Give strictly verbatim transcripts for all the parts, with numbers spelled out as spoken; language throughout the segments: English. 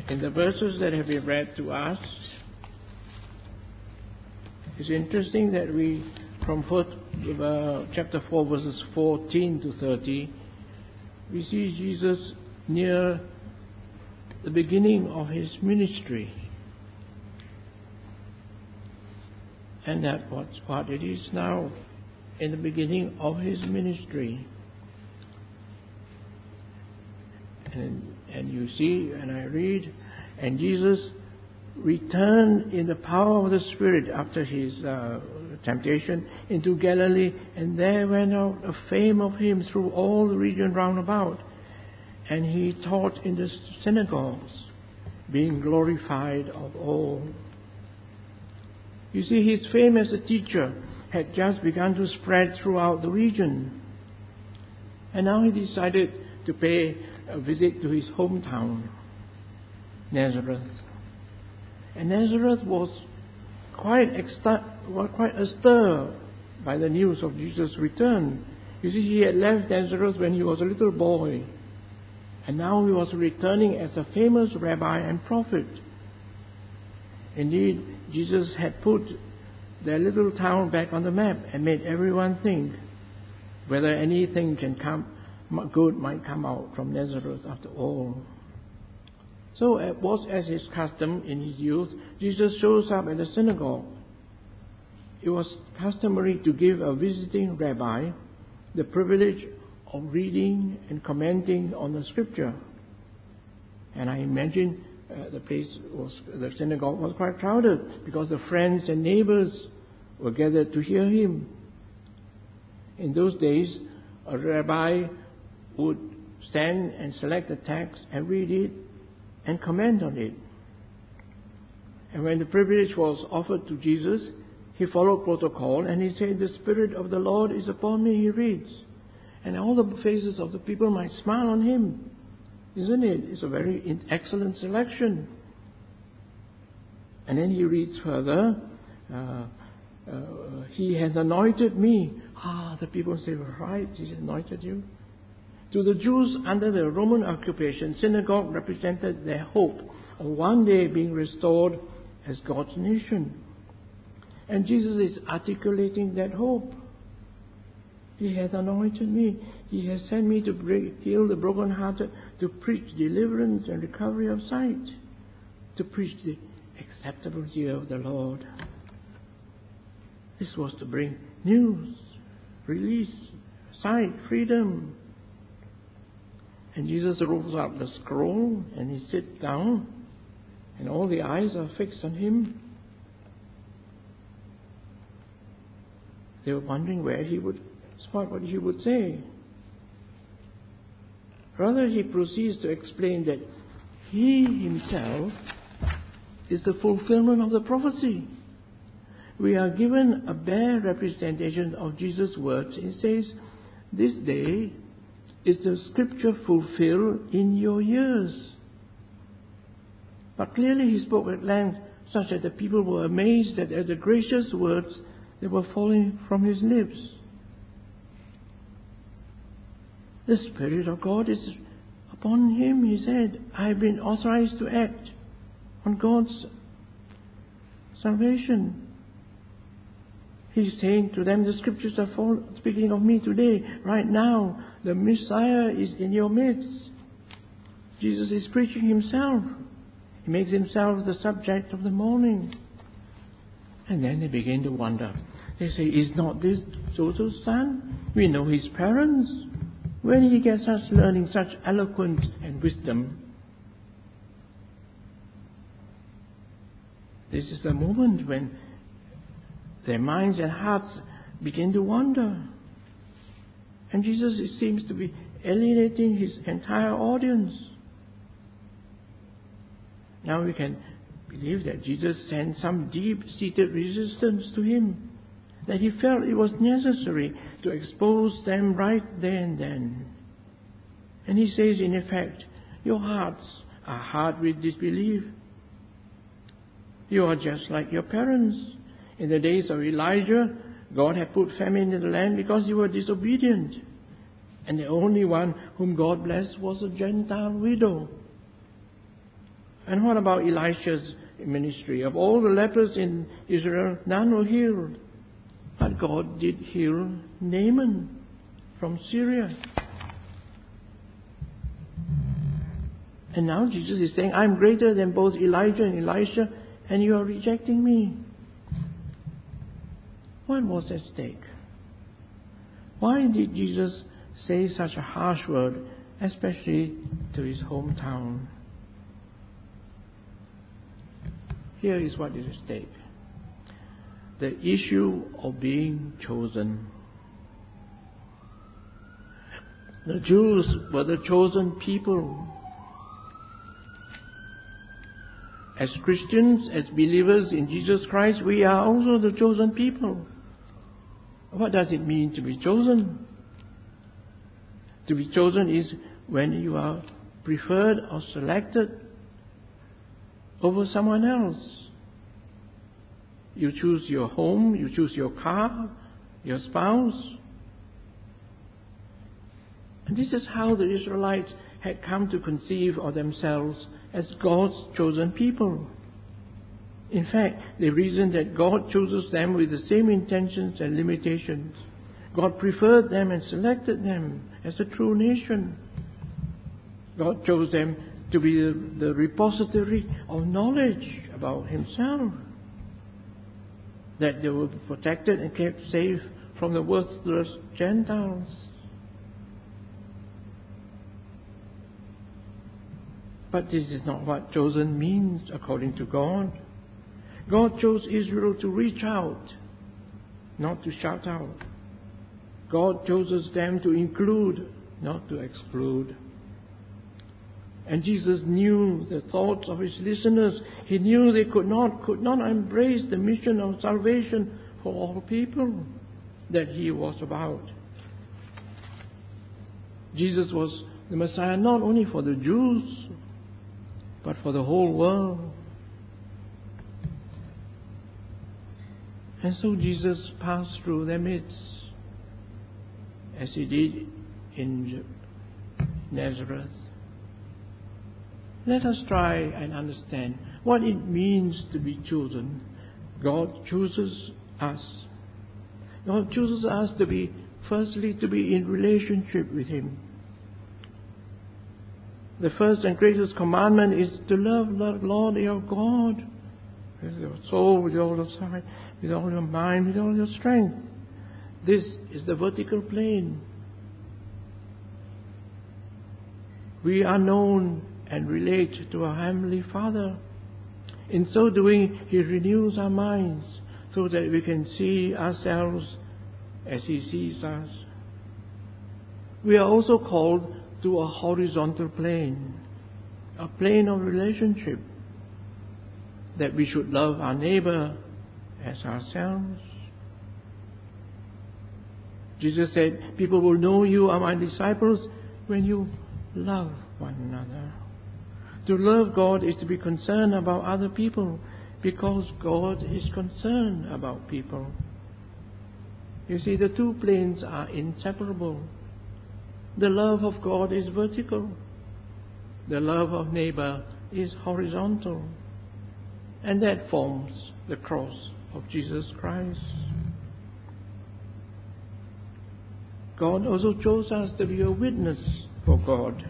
In the verses that have been read to us, it's interesting that we, from first, uh, chapter four, verses fourteen to thirty, we see Jesus near the beginning of his ministry. And that what's what it is now, in the beginning of his ministry. And, and you see, and I read, and Jesus returned in the power of the Spirit after his uh, temptation into Galilee, and there went out a fame of him through all the region round about. And he taught in the synagogues, being glorified of all. You see, his fame as a teacher had just begun to spread throughout the region. And now he decided to pay a visit to his hometown, Nazareth. And Nazareth was quite, exta- was quite astir by the news of Jesus' return. You see, he had left Nazareth when he was a little boy. And now he was returning as a famous rabbi and prophet. Indeed, Jesus had put their little town back on the map and made everyone think whether anything can come, good might come out from Nazareth after all. So it was as his custom in his youth, Jesus shows up at the synagogue. It was customary to give a visiting rabbi the privilege of reading and commenting on the scripture. And I imagine uh, the place was, the synagogue was quite crowded because the friends and neighbors were gathered to hear him. In those days, a rabbi would stand and select a text and read it and comment on it. And when the privilege was offered to Jesus, he followed protocol and he said, "The Spirit of the Lord is upon me," he reads. And all the faces of the people might smile on him. Isn't it? It's a very excellent selection. And then he reads further, uh, uh, he has anointed me. Ah, the people say, right, he anointed you. To the Jews under the Roman occupation, synagogue represented their hope of one day being restored as God's nation. And Jesus is articulating that hope. He has anointed me. He has sent me to bring, heal the brokenhearted, to preach deliverance and recovery of sight, to preach the acceptable year of the Lord. This was to bring news, release, sight, freedom. And Jesus rolls up the scroll and he sits down, and all the eyes are fixed on him. They were wondering where he would spot what he would say. Rather, he proceeds to explain that he himself is the fulfillment of the prophecy. We are given a bare representation of Jesus' words. He says, "This day is the scripture fulfilled in your ears." But clearly he spoke at length, such that the people were amazed at the gracious words that were falling from his lips. The Spirit of God is upon him, he said. I have been authorized to act on God's salvation. He's saying to them, the scriptures are full, speaking of me today, right now. The Messiah is in your midst. Jesus is preaching himself. He makes himself the subject of the morning. And then they begin to wonder. They say, is not this Joseph's son? We know his parents. Where did he get such learning, such eloquence and wisdom? This is the moment when their minds and hearts begin to wander. And Jesus it seems to be alienating his entire audience. Now we can believe that Jesus sent some deep-seated resistance to him, that he felt it was necessary to expose them right there and then. And he says, in effect, your hearts are hard with disbelief. You are just like your parents. In the days of Elijah, God had put famine in the land because you were disobedient. And the only one whom God blessed was a Gentile widow. And what about Elisha's ministry? Of all the lepers in Israel, none were healed. But God did heal Naaman from Syria. And now Jesus is saying, I'm greater than both Elijah and Elisha, and you are rejecting me. What was at stake? Why did Jesus say such a harsh word, especially to his hometown? Here is what is at stake. The issue of being chosen. The Jews were the chosen people. As Christians, as believers in Jesus Christ, we are also the chosen people. What does it mean to be chosen? To be chosen is when you are preferred or selected over someone else. You choose your home, you choose your car, your spouse. And this is how the Israelites had come to conceive of themselves as God's chosen people. In fact, they reasoned that God chooses them with the same intentions and limitations. God preferred them and selected them as a true nation. God chose them to be the, the repository of knowledge about Himself, that they were protected and kept safe from the worthless Gentiles. But this is not what chosen means according to God. God chose Israel to reach out, not to shout out. God chooses them to include, not to exclude. And Jesus knew the thoughts of His listeners. He knew they could not, could not embrace the mission of salvation for all people that He was about. Jesus was the Messiah not only for the Jews, but for the whole world. And so Jesus passed through their midst, as He did in Nazareth. Let us try and understand what it means to be chosen. God chooses us. God chooses us to be, firstly, to be in relationship with Him. The first and greatest commandment is to love the Lord your God with your soul, with all your sight, with all your mind, with all your strength. This is the vertical plane. We are known and relate to our Heavenly Father. In so doing, He renews our minds so that we can see ourselves as He sees us. We are also called to a horizontal plane, a plane of relationship, that we should love our neighbor as ourselves. Jesus said, people will know you are my disciples when you love one another. To love God is to be concerned about other people, because God is concerned about people. You see, the two planes are inseparable. The love of God is vertical. The love of neighbor is horizontal. And that forms the cross of Jesus Christ. God also chose us to be a witness for God.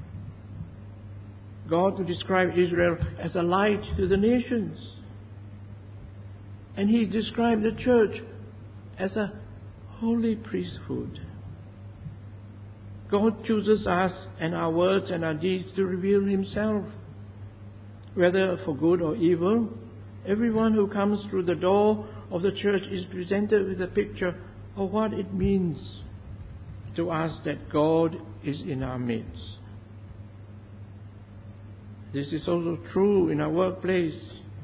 God described Israel as a light to the nations. And He described the church as a holy priesthood. God chooses us and our words and our deeds to reveal Himself. Whether for good or evil, everyone who comes through the door of the church is presented with a picture of what it means to us that God is in our midst. This is also true in our workplace.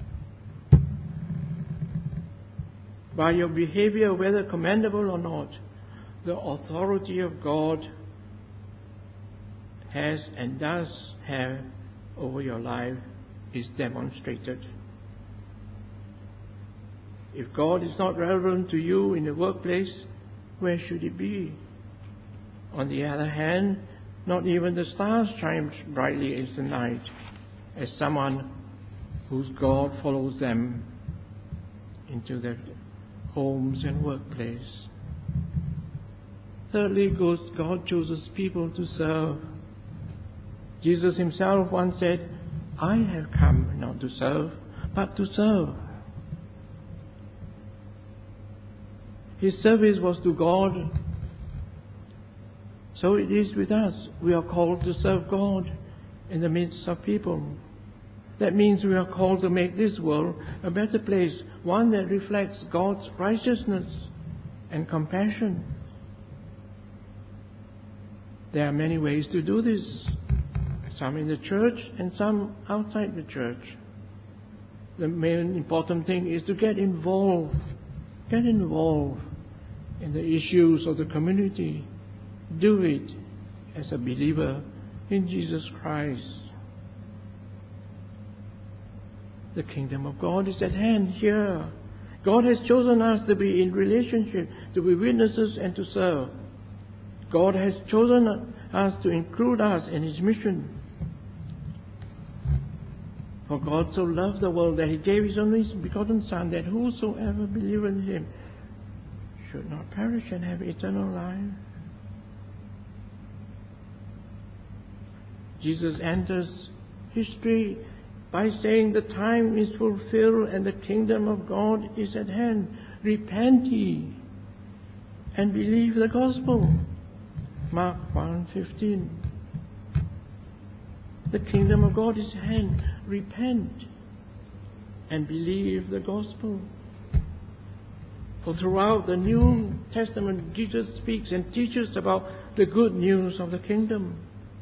By your behavior, whether commendable or not, the authority of God has and does have over your life is demonstrated. If God is not relevant to you in the workplace, where should it be? On the other hand, not even the stars shine brightly as the night. as someone whose God follows them into their homes and workplace. Thirdly, God chooses people to serve. Jesus himself once said, "I have come not to serve, but to serve." His service was to God. So it is with us. We are called to serve God in the midst of people. That means we are called to make this world a better place, one that reflects God's righteousness and compassion. There are many ways to do this, some in the church and some outside the church. The main important thing is to get involved, get involved in the issues of the community. Do it as a believer in Jesus Christ. The kingdom of God is at hand here. God has chosen us to be in relationship, to be witnesses and to serve. God has chosen us to include us in His mission. For God so loved the world that He gave His only begotten Son, that whosoever believeth in Him should not perish and have eternal life. Jesus enters history by saying the time is fulfilled and the kingdom of God is at hand. Repent ye and believe the gospel. Mark one fifteen. The kingdom of God is at hand. Repent and believe the gospel. For throughout the New Testament, Jesus speaks and teaches about the good news of the kingdom.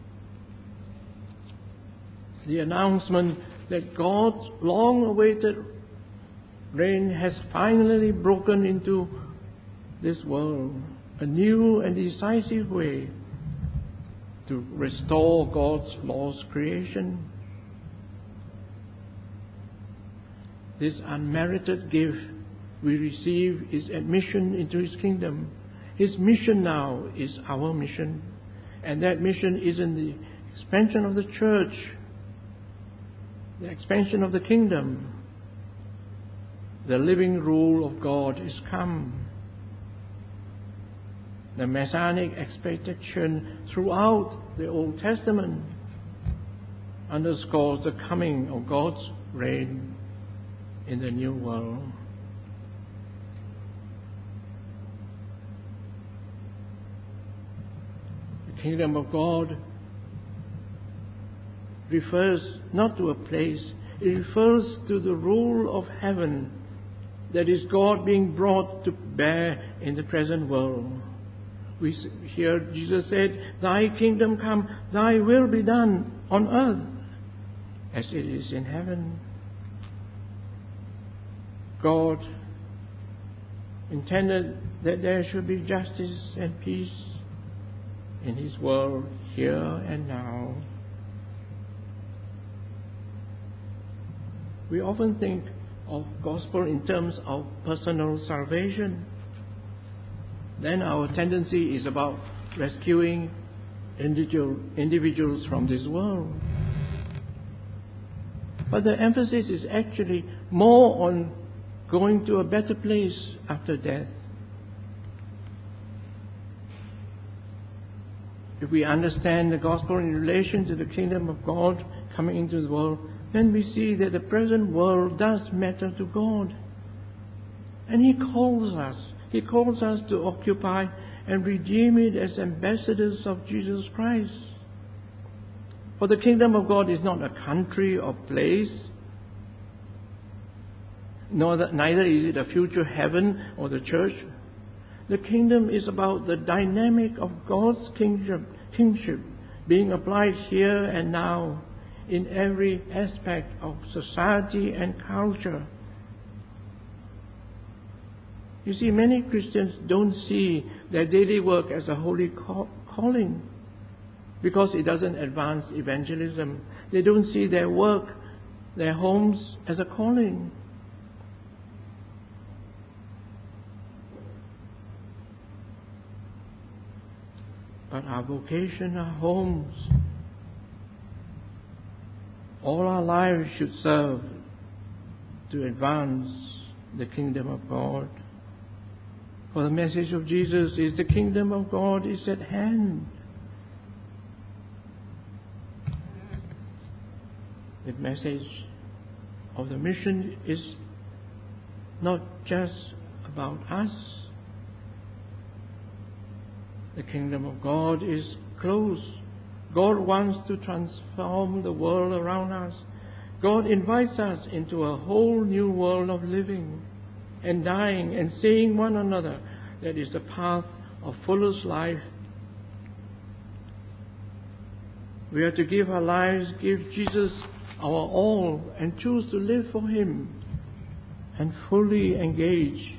The announcement that God's long-awaited reign has finally broken into this world, a new and decisive way to restore God's lost creation. This unmerited gift we receive is admission into His kingdom. His mission now is our mission, and that mission is in the expansion of the church, the expansion of the kingdom. The living rule of God is come. The messianic expectation throughout the Old Testament underscores the coming of God's reign in the new world. The kingdom of God refers not to a place, it refers to the rule of heaven, that is God being brought to bear in the present world. We hear Jesus said, "Thy kingdom come, thy will be done on earth as it is in heaven." God intended that there should be justice and peace in His world here and now. We often think of gospel in terms of personal salvation. Then our tendency is about rescuing individual, individuals from this world. But the emphasis is actually more on going to a better place after death. If we understand the gospel in relation to the kingdom of God coming into the world, then we see that the present world does matter to God. And He calls us. He calls us to occupy and redeem it as ambassadors of Jesus Christ. For the kingdom of God is not a country or place, nor that, neither is it a future heaven or the church. The kingdom is about the dynamic of God's kingship, kingship being applied here and now in every aspect of society and culture. You see, many Christians don't see their daily work as a holy call, calling because it doesn't advance evangelism. They don't see their work, their homes as a calling. But our vocation, our homes, All our lives should serve to advance the kingdom of God. For the message of Jesus is the kingdom of God is at hand. The message of the mission is not just about us. The kingdom of God is close. God wants to transform the world around us. God invites us into a whole new world of living and dying and seeing one another. That is the path of fullest life. We are to give our lives, give Jesus our all, and choose to live for Him and fully engage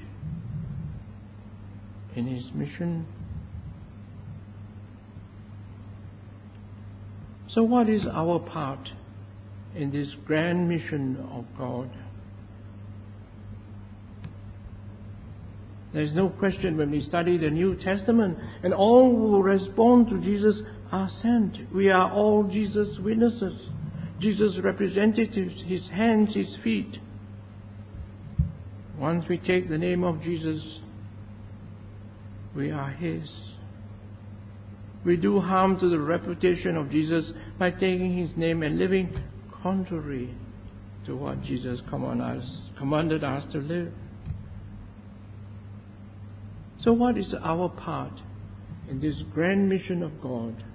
in His mission. So what is our part in this grand mission of God? There is no question when we study the New Testament, and all who respond to Jesus are sent. We are all Jesus' witnesses, Jesus' representatives, His hands, His feet. Once we take the name of Jesus, we are His. We do harm to the reputation of Jesus by taking His name and living contrary to what Jesus commanded us, commanded us to live. So what is our part in this grand mission of God?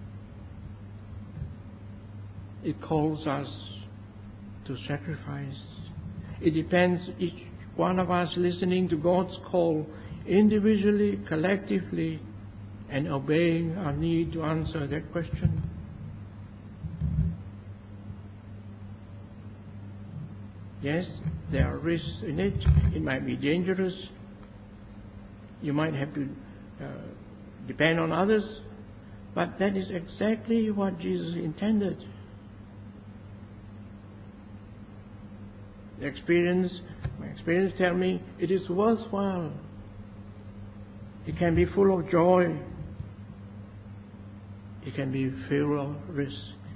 It calls us to sacrifice. It depends each one of us listening to God's call individually, collectively, and obeying our need to answer that question. Yes, there are risks in it. It might be dangerous. You might have to uh, depend on others. But that is exactly what Jesus intended. The experience, my experience tell me it is worthwhile. It can be full of joy. It can be full of risk.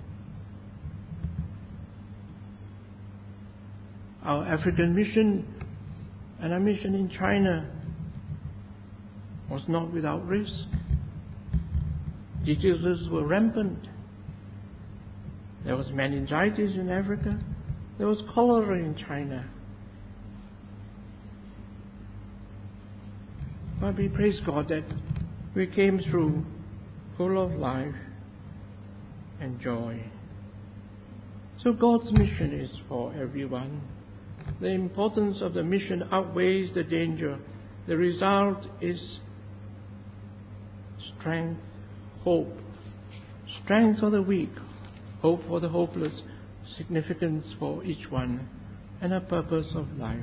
Our African mission and our mission in China was not without risk. Diseases were rampant. There was meningitis in Africa. There was cholera in China. But we praise God that we came through full of life and joy. So God's mission is for everyone. The importance of the mission outweighs the danger. The result is strength, hope. Strength for the weak, hope for the hopeless, significance for each one, and a purpose of life.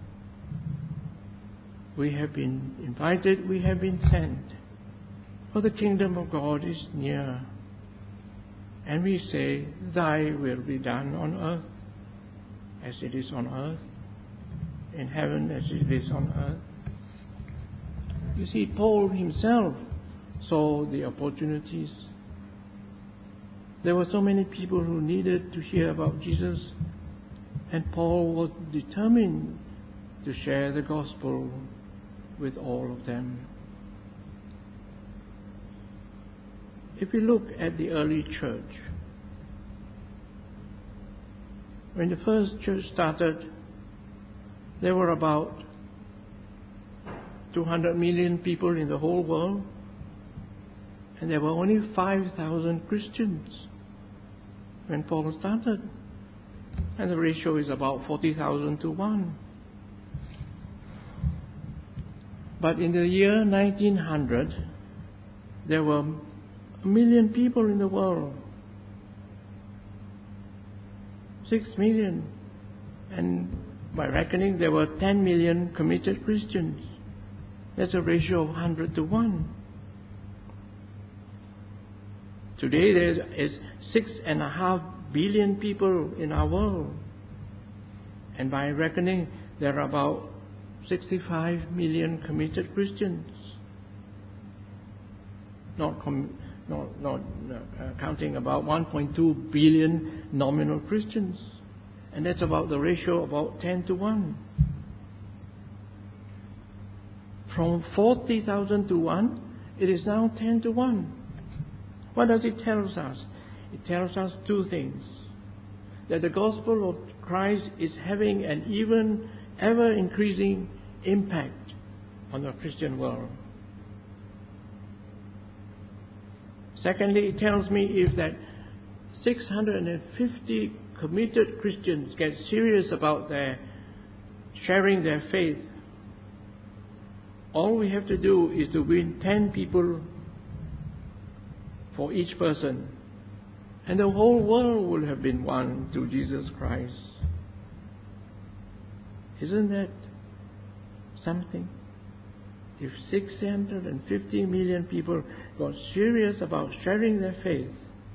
We have been invited, we have been sent, for the kingdom of God is near. And we say, Thy will be done on earth as it is on earth, in heaven as it is on earth. You see, Paul himself saw the opportunities. There were so many people who needed to hear about Jesus, and Paul was determined to share the gospel with all of them. If we look at the early church, when the first church started, there were about two hundred million people in the whole world, and there were only five thousand Christians when Paul started. And the ratio is about forty thousand to one. But in the year nineteen hundred, there were a million people in the world. Six million. And by reckoning, there were ten million committed Christians. That's a ratio of one hundred to one. Today there is six and a half billion people in our world. And by reckoning, there are about sixty-five million committed Christians. Not com- not, not uh, counting about one point two billion nominal Christians. And that's about the ratio about ten to one. From forty thousand to one, it is now ten to one. What does it tell us? It tells us two things. That the gospel of Christ is having an even ever increasing impact on the Christian world. Secondly, it tells me if that six hundred fifty committed Christians get serious about their sharing their faith, all we have to do is to win ten people for each person, and the whole world will have been won to Jesus Christ. Isn't that something? If six hundred fifty million people got serious about sharing their faith,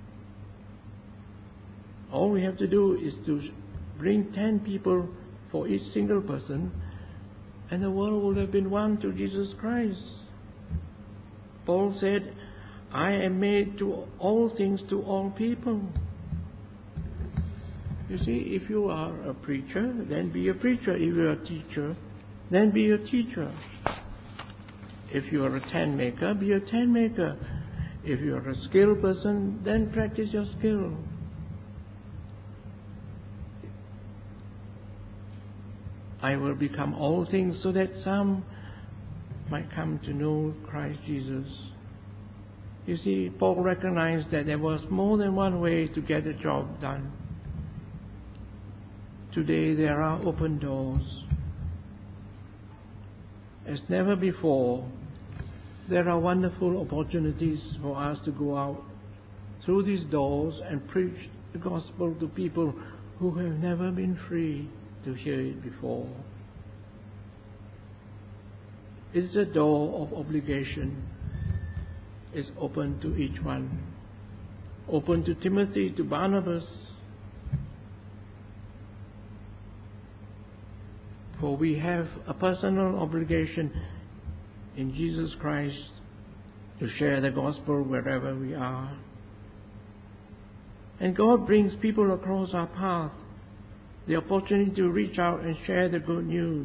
all we have to do is to bring ten people for each single person, and the world will have been won to Jesus Christ. Paul said, I am made to all things to all people. You see, if you are a preacher, then be a preacher. If you are a teacher, then be a teacher. If you are a tent maker, be a tent maker. If you are a skilled person, then practice your skill. I will become all things so that some might come to know Christ Jesus. You see, Paul recognized that there was more than one way to get the job done. Today there are open doors. As never before, there are wonderful opportunities for us to go out through these doors and preach the gospel to people who have never been free to hear it before. It's a door of obligation. It's open to each one. Open to Timothy, to Barnabas. For we have a personal obligation in Jesus Christ to share the gospel wherever we are. And God brings people across our path the opportunity to reach out and share the good news.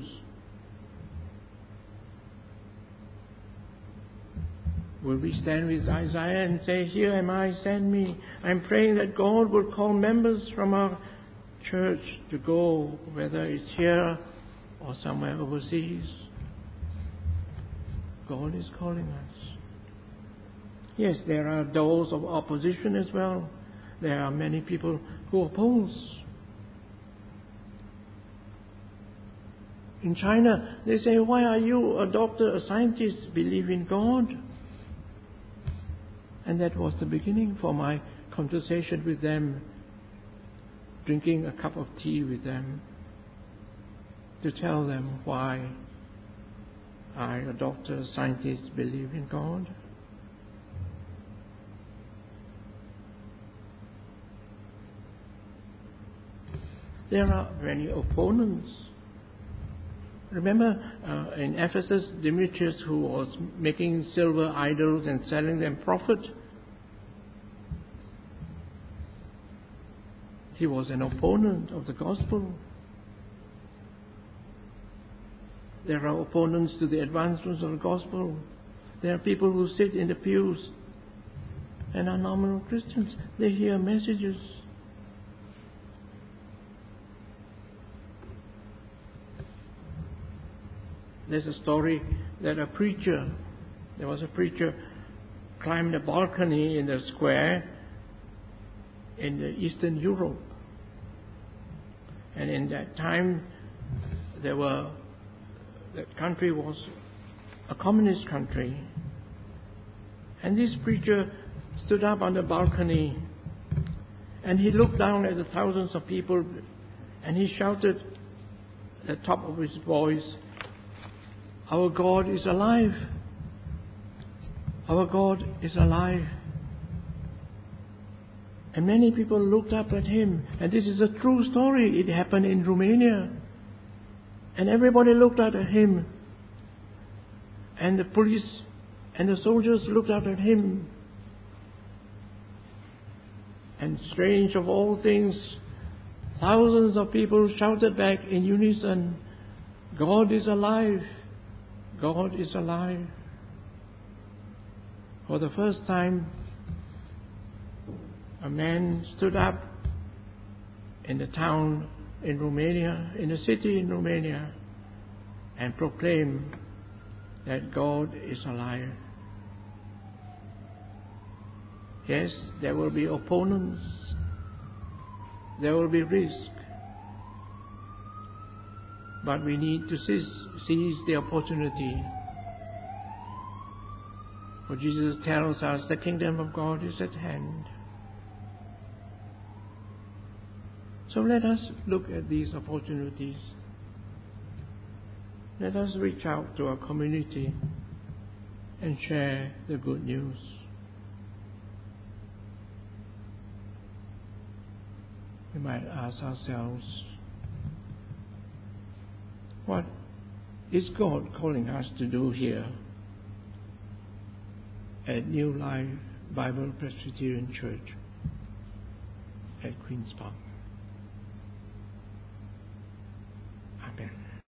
Will we stand with Isaiah and say, here am I, send me? I'm praying that God will call members from our church to go, whether it's here or somewhere overseas. God is calling us. Yes, there are doors of opposition as well. There are many people who oppose. In China, they say, why are you a doctor, a scientist, believe in God? And that was the beginning for my conversation with them, drinking a cup of tea with them, to tell them why I, a doctor, a scientist, believe in God. There are many opponents. Remember uh, in Ephesus, Demetrius, who was making silver idols and selling them profit? He was an opponent of the gospel. There are opponents to the advancements of the gospel. There are people who sit in the pews and are nominal Christians. They hear messages. There's a story that a preacher, there was a preacher, climbed a balcony in the square in the Eastern Europe. And in that time, there were, that country was a communist country. And this preacher stood up on the balcony and he looked down at the thousands of people and he shouted at the top of his voice, our God is alive. Our God is alive. And many people looked up at him. And this is a true story. It happened in Romania. And everybody looked up at him. And the police and the soldiers looked up at him. And strange of all things, thousands of people shouted back in unison, God is alive! God is alive! For the first time, a man stood up in the town in Romania, in a city in Romania, and proclaimed that God is alive. Yes, there will be opponents, there will be risk, but we need to seize, seize the opportunity. For Jesus tells us the kingdom of God is at hand. So let us look at these opportunities. Let us reach out to our community and share the good news. We might ask ourselves, what is God calling us to do here at New Life Bible Presbyterian Church at Queen's Park? Amen.